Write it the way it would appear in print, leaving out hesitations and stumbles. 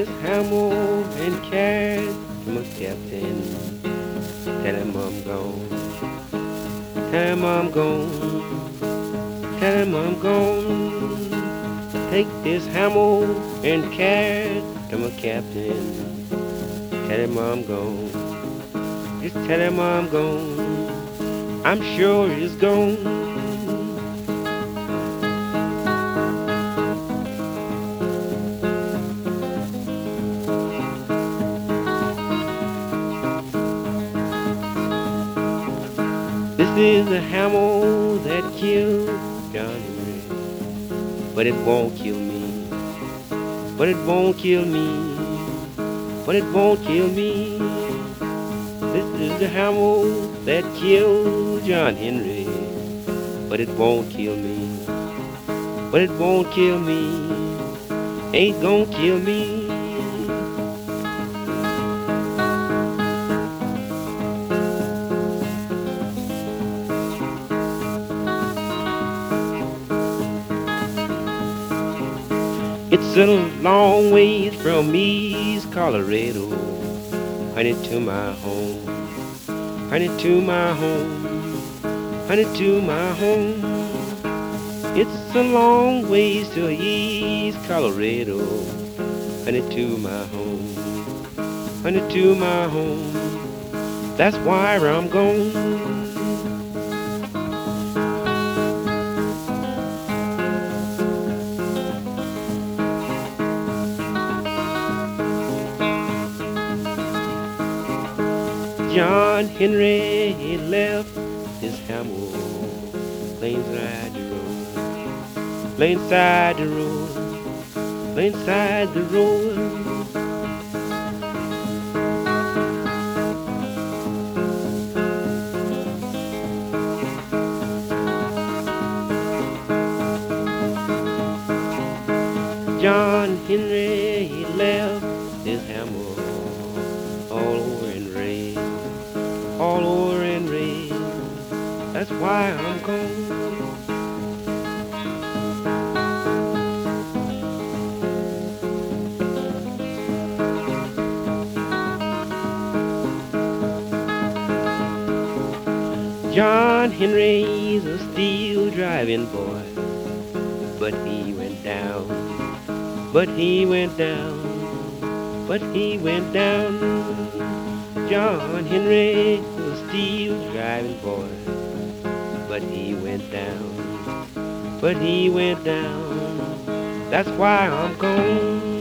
this hammer and carry to my captain. Tell him I'm gone. Tell him I'm gone. Tell him I'm gone. Take this hammer and carry to my captain. Tell him I'm gone. Just tell him I'm gone. I'm sure he's gone. This is the hammer that killed John Henry, but it won't kill me. But it won't kill me. But it won't kill me. This is the hammer that killed John Henry, but it won't kill me. But it won't kill me. Ain't gonna kill me. It's a long ways from East Colorado, honey, to my home, honey, to my home, honey, to my home. It's a long ways to East Colorado, honey, to my home, honey, to my home. That's why I'm gone. John Henry, he left his hammer laying side the road, laying side the road, laying side the road. John Henry, he left his hammer all over in rain, all over in rain. That's why I'm gone. John Henry's a steel driving boy, but he went down, but he went down, but he went down. John Henry was a steel driving boy, but he went down, but he went down. That's why I'm gone.